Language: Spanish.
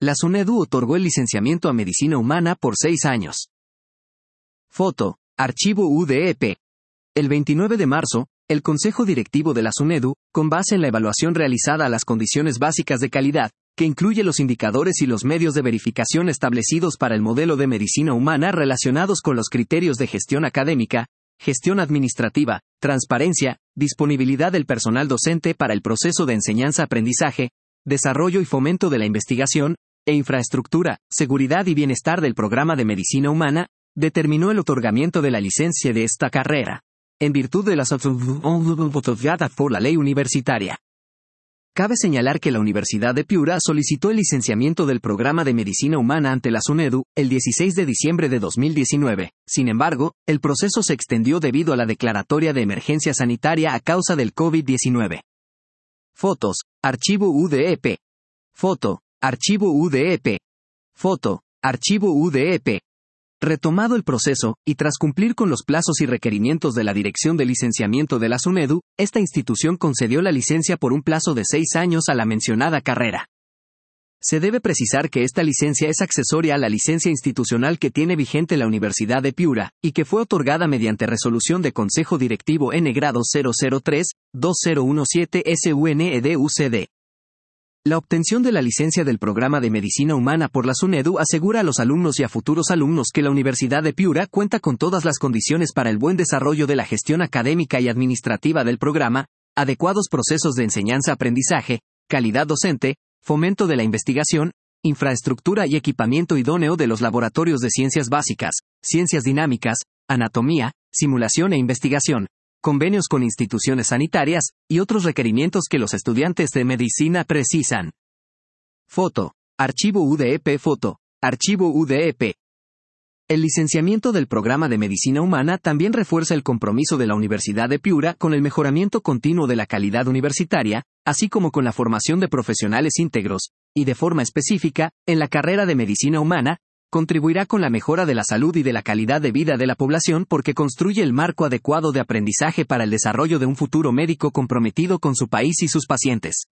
La SUNEDU otorgó el licenciamiento a Medicina Humana por 6 años. Foto, Archivo UDEP. El 29 de marzo, el Consejo Directivo de la SUNEDU, con base en la evaluación realizada a las condiciones básicas de calidad, que incluye los indicadores y los medios de verificación establecidos para el modelo de medicina humana relacionados con los criterios de gestión académica, gestión administrativa, transparencia, disponibilidad del personal docente para el proceso de enseñanza-aprendizaje, desarrollo y fomento de la investigación, e infraestructura, seguridad y bienestar del programa de medicina humana, determinó el otorgamiento de la licencia de esta carrera, en virtud de las otorgadas por la ley universitaria. Cabe señalar que la Universidad de Piura solicitó el licenciamiento del programa de medicina humana ante la SUNEDU el 16 de diciembre de 2019. Sin embargo, el proceso se extendió debido a la declaratoria de emergencia sanitaria a causa del COVID-19. Fotos, Archivo UDEP. Foto, Archivo UDEP. Foto, Archivo UDEP. Retomado el proceso, y tras cumplir con los plazos y requerimientos de la Dirección de Licenciamiento de la SUNEDU, esta institución concedió la licencia por un plazo de 6 años a la mencionada carrera. Se debe precisar que esta licencia es accesoria a la licencia institucional que tiene vigente la Universidad de Piura, y que fue otorgada mediante resolución de Consejo Directivo N grado 003-2017-SUNEDUCD. La obtención de la licencia del programa de medicina humana por la SUNEDU asegura a los alumnos y a futuros alumnos que la Universidad de Piura cuenta con todas las condiciones para el buen desarrollo de la gestión académica y administrativa del programa, adecuados procesos de enseñanza-aprendizaje, calidad docente, fomento de la investigación, infraestructura y equipamiento idóneo de los laboratorios de ciencias básicas, ciencias dinámicas, anatomía, simulación e investigación, convenios con instituciones sanitarias, y otros requerimientos que los estudiantes de medicina precisan. Foto, Archivo UDEP. Foto, Archivo UDEP. El licenciamiento del programa de medicina humana también refuerza el compromiso de la Universidad de Piura con el mejoramiento continuo de la calidad universitaria, así como con la formación de profesionales íntegros, y de forma específica, en la carrera de medicina humana, contribuirá con la mejora de la salud y de la calidad de vida de la población porque construye el marco adecuado de aprendizaje para el desarrollo de un futuro médico comprometido con su país y sus pacientes.